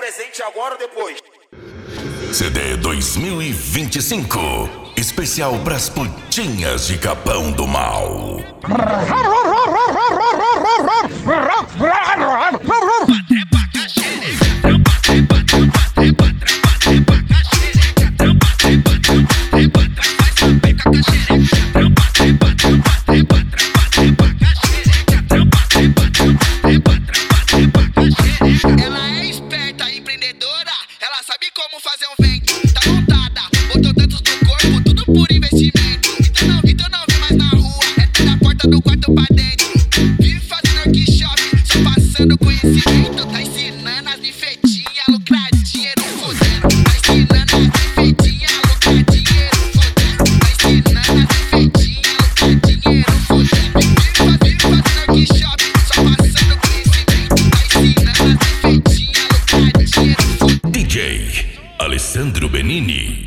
presente agora ou depois? CD 2025. Especial pras putinhas de Capão do Mal. Ela é esperta, empreendedora, ela sabe como fazer um vento. Tá montada, botou tantos no corpo, tudo por investimento. Então não vem mais na rua, é da porta do quarto pra dentro. Vive fazendo workshop, só passando conhecimento. Tá ensinando as bifetinhas a lucrar dinheiro fodendo. Tá ensinando as bifetinhas a lucrar dinheiro fodendo. Tá ensinando as bifetinhas a lucrar dinheiro fodendo. Vive fazendo workshop, só passando conhecimento. Tá ensinando as bifetinhas a lucrar dinheiro fodendo. DJ Alessandro Benini.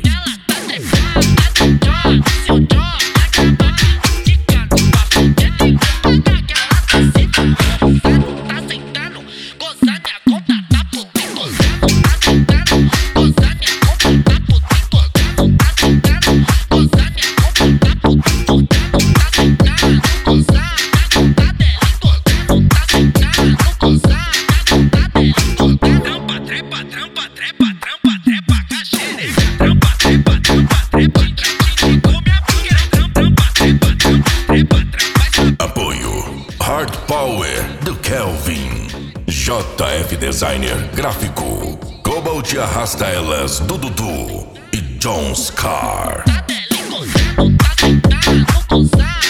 Apoio Hard Power do Kelvin, JF Designer Gráfico, Cobalt Arrasta Elas do Dudu e Jones Car. Tá